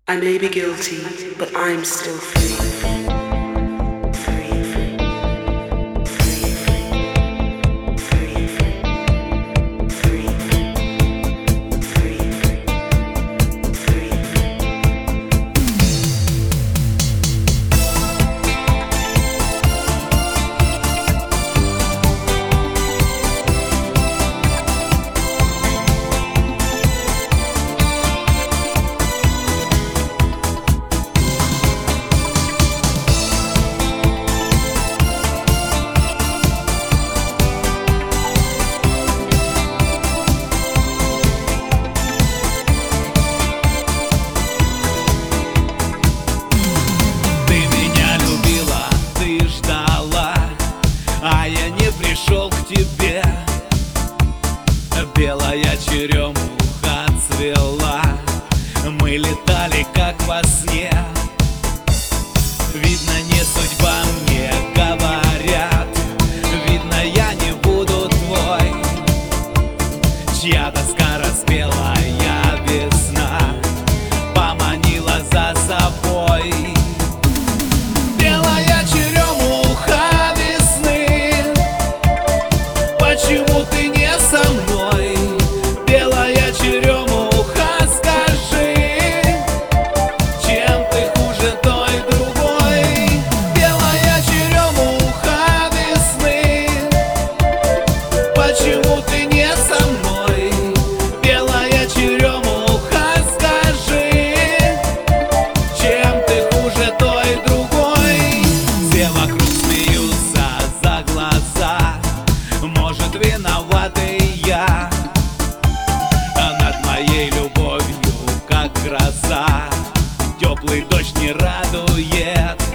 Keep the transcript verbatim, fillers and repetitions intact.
I may be guilty, but I'm still free. А я не пришел к тебе. Белая черемуха цвела, мы летали как во сне. Видно, не судьба, мне говорят. Видно, я не буду твой. Чья тоска распелая весна поманила за собой. Белая черемуха весны, почему ты не со мной? Белая черемуха, скажи, чем ты хуже той другой? Белая черемуха весны, почему ты не со мной? Белая черемуха, скажи, чем ты хуже той другой? Все вокруг смеются за глаза, может, виноватый я, а над моей любовью, как гроза, теплый дождь не радует.